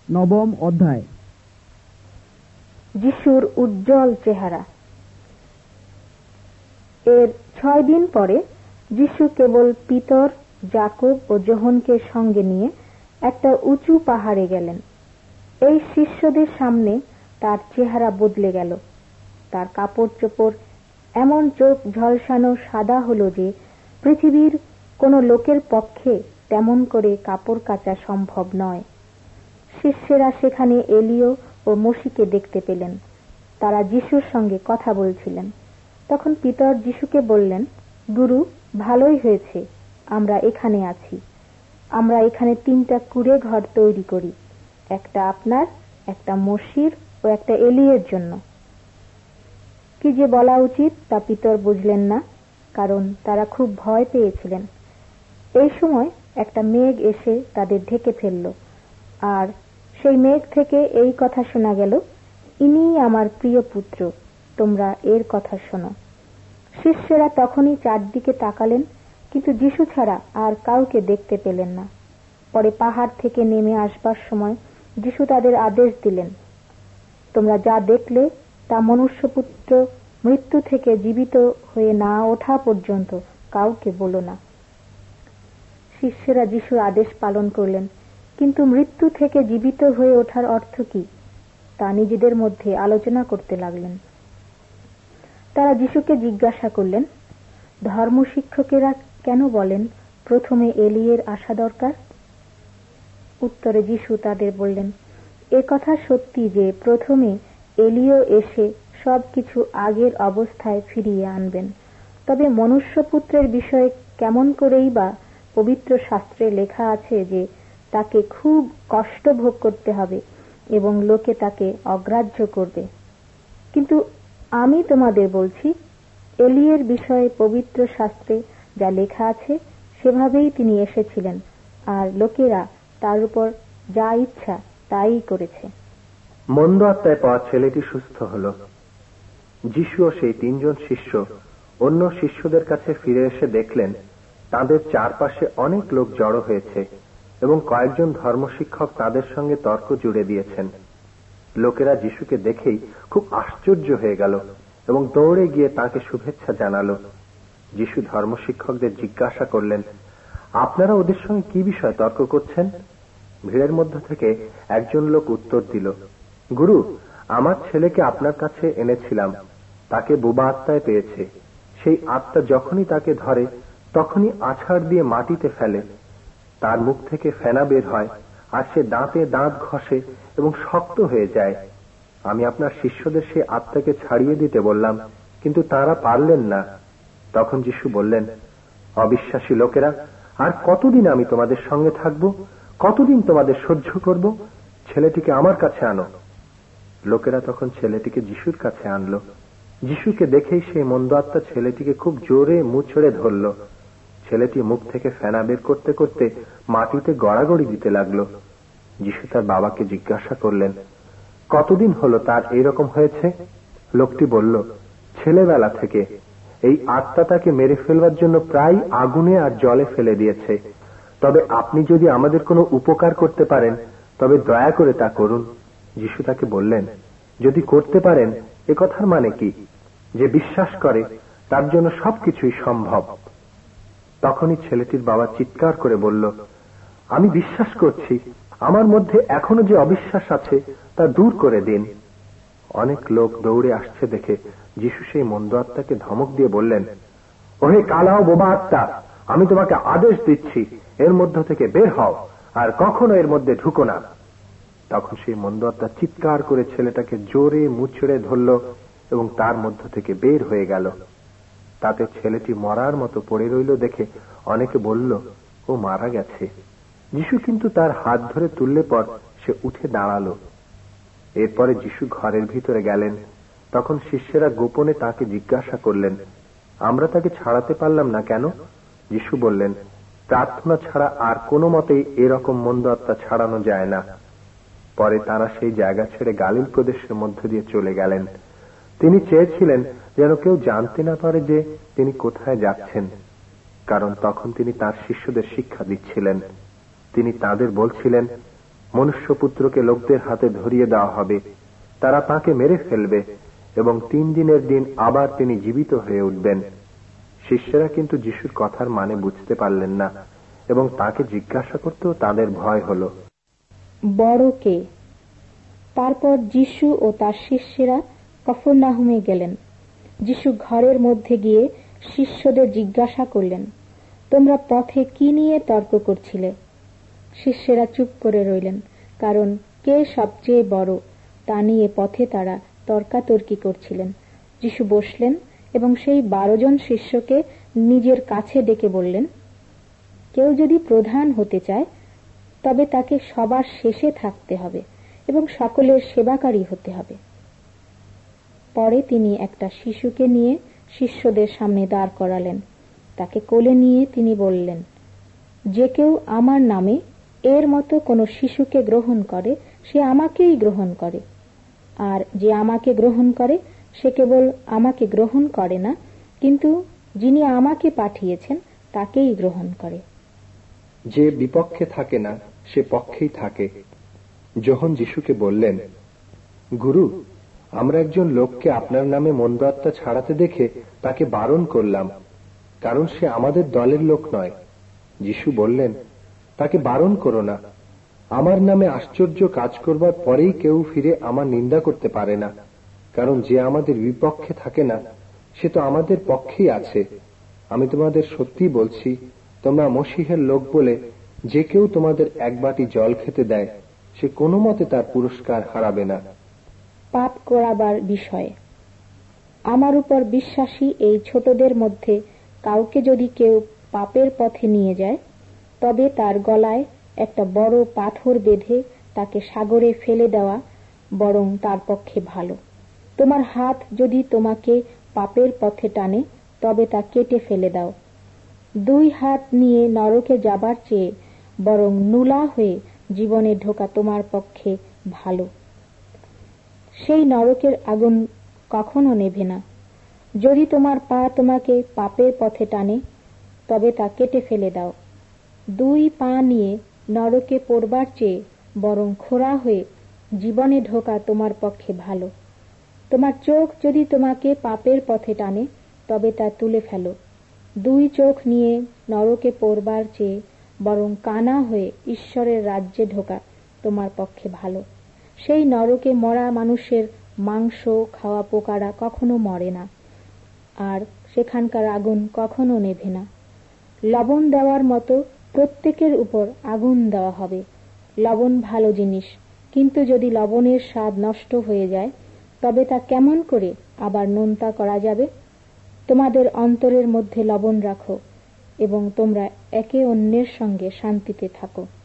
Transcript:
নবম অধ্যায়। যিশুর উজ্জ্বল চেহারা। এর 6 দিন পরে যিশু কেবল পিতর, যাকব ও যোহনকে সঙ্গে নিয়ে একটা উঁচু পাহাড়ে গেলেন। এই শিষ্যদের সামনে তার চেহারা বদলে গেল। তার কাপড় চোপড় এমন চোখ ঝলসানো সাদা হলো যে পৃথিবীর কোনো লোকের পক্ষে তেমন করে কাপড় কাচা সম্ভব নয়। শিষ্যেরা সেখানে এলিয় ও মোশিকে দেখতে পেলেন। তারা যিশুর সঙ্গে কথা বলছিলেন। তখন পিতর যিশুকে বললেন, গুরু, ভালোই হয়েছে আমরা এখানে আছি। আমরা এখানে 3টা কুঁড়ে ঘর তৈরি করি, একটা আপনার, একটা মোশির ও একটা এলিয়ের জন্য। কি যে বলা উচিত তা পিতর বুঝলেন না, কারণ তারা খুব ভয় পেয়েছিলেন। এই সময় একটা মেঘ এসে তাদের ঢেকে ফেলল, আর সেই মেঘ থেকে এই কথা শোনা গেল, ইনিই আমার প্রিয় পুত্র, তোমরা এর কথা শোনো। শিষ্যেরা তখনই চারদিকে তাকালেন, কিন্তু যিশু ছাড়া আর কাউকে দেখতে পেলেন না। পরে পাহাড় থেকে নেমে আসবার সময় যিশু তাদের আদেশ দিলেন, তোমরা যা দেখলে তা মনুষ্যপুত্র মৃত্যু থেকে জীবিত হয়ে না ওঠা পর্যন্ত কাউকে বলো না। শিষ্যেরা যিশুর আদেশ পালন করলেন, কিন্তু মৃত্যু থেকে জীবিত হয়ে ওঠার অর্থ কি তা নিজেদের মধ্যে আলোচনা করতে লাগলেন। তারা যিশুকে জিজ্ঞাসা করলেন, ধর্মশিক্ষকেরা কেন বলেন প্রথমে এলিয়ের আসা দরকার? উত্তরে যিশু তাদের বললেন, এ কথা সত্যি যে প্রথমে এলিয় এসে সবকিছু আগের অবস্থায় ফিরিয়ে আনবেন, তবে মনুষ্যপুত্রের বিষয়ে কেমন করেই বা পবিত্র শাস্ত্রে লেখা আছে যে তাকে খুব কষ্ট ভোগ করতে হবে এবং লোকে তাকে অগ্রাহ্য করবে। কিন্তু আমি তোমাদের বলছি, এলিয়ের বিষয়ে পবিত্র শাস্ত্রে যা লেখা আছে সেভাবেই তিনি এসেছিলেন, আর লোকেরা তার উপর যা ইচ্ছা তাই করেছে। মন্দ আত্মায় পাওয়া ছেলেটি সুস্থ হল। যিশু ও সেই 3 জন শিষ্য অন্য শিষ্যদের কাছে ফিরে এসে দেখলেন তাদের চারপাশে অনেক লোক জড়ো হয়েছে এবং কয়েকজন ধর্মশিক্ষক তাদের সঙ্গে তর্ক জুড়ে দিয়েছেন। লোকেরা যিশুকে দেখেই খুব আশ্চর্য হয়ে গেল এবং দৌড়ে গিয়ে তাকে শুভেচ্ছা জানালো। যিশু ধর্মশিক্ষকদের জিজ্ঞাসা করলেন, আপনারা ওদের সঙ্গে কি বিষয়ে তর্ক করছেন? ভিড়ের মধ্য থেকে একজন লোক উত্তর দিল, গুরু, আমার ছেলেকে আপনার কাছে এনেছিলাম, তাকে বোবা আত্মায় পেয়েছে। সেই আত্মা যখনই তাকে ধরে তখনই আছাড় দিয়ে মাটিতে ফেলে, তার মুখ থেকে ফেনা বের হয়, আর সে দাঁতে দাঁত ঘষে এবং শক্ত হয়ে যায়। আমি আপনার শিষ্যদের সেই আত্মাকে ছাড়িয়ে দিতে বললাম, কিন্তু তারা পারলেন না। তখন যিশু বললেন, অবিশ্বাসী লোকেরা, আর কতদিন আমি তোমাদের সঙ্গে থাকব? কতদিন তোমাদের সহ্য করব? ছেলেটিকে আমার কাছে আনো। লোকেরা তখন ছেলেটিকে যিশুর কাছে আনলো। যিশুকে দেখেই সেই মন্দ আত্মা ছেলেটিকে খুব জোরে মুচড়ে ধরল। ছেলেটি মুখ থেকে ফেনা বের করতে করতে মাটিতে গড়াগড়ি দিতে লাগলো। যিশু তার বাবাকে জিজ্ঞাসা করলেন, কতদিন হলো তার এইরকম হয়েছে? লোকটি বলল, ছেলেবেলা থেকে। এই আত্মা তাকে মেরে ফেলবার জন্য প্রায় আগুনে আর জলে ফেলে দিয়েছে। তবে আপনি যদি আমাদের কোনো উপকার করতে পারেন তবে দয়া করে তা করুন। যিশু তাকে বললেন, যদি করতে পারেন এ কথার মানে কি? যে বিশ্বাস করে তার জন্য সবকিছুই সম্ভব। তখনই ছেলেটির বাবা চিৎকার করে বলল, আমি বিশ্বাস করছি, আমার মধ্যে এখনো যে অবিশ্বাস আছে তা দূর করে দিন। অনেক লোক দৌড়ে আসছে দেখে যিশু সেই মন্দ আত্মাকে ধমক দিয়ে বললেন, ওহে কালা ও বোবা আত্মা, আমি তোমাকে আদেশ দিচ্ছি, এর মধ্য থেকে বের হও আর কখনো এর মধ্যে ঢুকো না। তখন সেই মন্দ আত্মা চিৎকার করে ছেলেটাকে জোরে মুচড়ে ধরল এবং তার মধ্য থেকে বের হয়ে গেল। তাতে ছেলেটি মরার মতো পড়ে রইল দেখে অনেকে বলল, ও মারা গেছে। যিশু কিন্তু তার হাত ধরে তুললে পর সে উঠে দাঁড়ালো। এরপরে যিশু ঘরের ভিতরে গেলেন। তখন শিষ্যেরা গোপনে তাকে জিজ্ঞাসা করলেন, আমরা তাকে ছাড়াতে পারলাম না কেন? যিশু বললেন, প্রার্থনা ছাড়া আর কোনো মতেই এরকম মন্দ আত্মা ছাড়ানো যায় না। পরে তারা সেই জায়গা ছেড়ে গালিল প্রদেশের মধ্য দিয়ে চলে গেলেন। তিনি চেয়েছিলেন যেন কেউ জানতে না পারে যে তিনি কোথায় যাচ্ছেন, কারণ তখন তিনি তার শিষ্যদের শিক্ষা দিচ্ছিলেন। তিনি তাদের বলছিলেন, মনুষ্যপুত্রকে লোকদের হাতে ধরিয়ে দেওয়া হবে, তারা তাকে মেরে ফেলবে এবং 3 দিনের দিন আবার তিনি জীবিত হয়ে উঠবেন। শিষ্যরা কিন্তু যিশুর কথার মানে বুঝতে পারলেন না এবং তাকে জিজ্ঞাসা করতেও তাদের ভয় হল, বড় কে? তারপর যিশু ও তার শিষ্যেরা কফরনাহুমে গেলেন। যিশু ঘরের মধ্যে গিয়ে শিষ্যদের জিজ্ঞাসা করলেন, তোমরা পথে কি নিয়ে তর্ক করছিলে? শিষ্যেরা চুপ করে রইলেন, কারণ কে সবচেয়ে বড় তা নিয়ে পথে তারা তর্কাতর্কি করছিলেন। যিশু বসলেন এবং সেই 12 জন শিষ্যকে নিজের কাছে ডেকে বললেন, কেউ যদি প্রধান হতে চায় তবে তাকে সবার শেষে থাকতে হবে এবং সকলের সেবাকারী হতে হবে। পরে তিনি একটা শিশুকে নিয়ে শিষ্যদের সামনে দাঁড় করালেন। তাকে কোলে নিয়ে তিনি বললেন, যে কেউ আমার নামে এর মতো কোনো শিশুকে গ্রহণ করে সে আমাকেই গ্রহণ করে, আর যে আমাকে গ্রহণ করে সে কেবল আমাকে গ্রহণ করে না, কিন্তু যিনি আমাকে পাঠিয়েছেন তাকেই গ্রহণ করে। যে বিপক্ষে থাকে না সে পক্ষেই থাকে। যখন যিশুকে বললেন, গুরু, আমরা একজন লোককে আপনার নামে মন্দ আত্মা ছাড়াতে দেখে তাকে বারণ করলাম, কারণ সে আমাদের দলের লোক নয়। যিশু বললেন, তাকে বারণ করো না। আমার নামে আশ্চর্য কাজ করবার পরেই কেউ ফিরে আমার নিন্দা করতে পারে না, কারণ যে আমাদের বিপক্ষে থাকে না সে তো আমাদের পক্ষেই আছে। আমি তোমাদের সত্যি বলছি, তোমরা মসীহের লোক বলে যে কেউ তোমাদের এক বাটি জল খেতে দেয় সে কোনো মতে তার পুরস্কার হারাবে না। পাপ করাবার বিষয়ে আমার উপর বিশ্বাসী এই ছোটদের মধ্যে কাউকে যদি কেউ পাপের পথে নিয়ে যায়, তবে তার গলায় একটা বড় পাথর বেঁধে তাকে সাগরে ফেলে দেওয়া বরং তার পক্ষে ভালো। তোমার হাত যদি তোমাকে পাপের পথে টানে তবে তা কেটে ফেলে দাও। 2 হাত নিয়ে নরকে যাবার চেয়ে বরং নুলা হয়ে জীবনে ঢোকা তোমার পক্ষে ভালো। সেই নরকের আগুন কখনো নেভে না। যদি তোমার পা তোমাকে পাপের পথে টানে তবে তা কেটে ফেলে দাও। 2 পা নিয়ে নরকে পড়বার চেয়ে বরং খোঁড়া হয়ে জীবনে ঢোকা তোমার পক্ষে ভালো। তোমার চোখ যদি তোমাকে পাপের পথে টানে তবে তা তুলে ফেলো। 2 চোখ নিয়ে নরকে পড়বার চেয়ে বরং কানা হয়ে ঈশ্বরের রাজ্যে ঢোকা তোমার পক্ষে ভালো। সেই নরকে মরা মানুষের মাংস খাওয়া পোকারা কখনো মরে না, আর সেখানকার আগুন কখনো নেভে না। লবণ দেওয়ার মতো প্রত্যেকের উপর আগুন দেওয়া হবে। লবণ ভালো জিনিস, কিন্তু যদি লবণের স্বাদ নষ্ট হয়ে যায় তবে তা কেমন করে আবার নোনতা করা যাবে? তোমাদের অন্তরের মধ্যে লবণ রাখো এবং তোমরা একে অন্যের সঙ্গে শান্তিতে থাকো।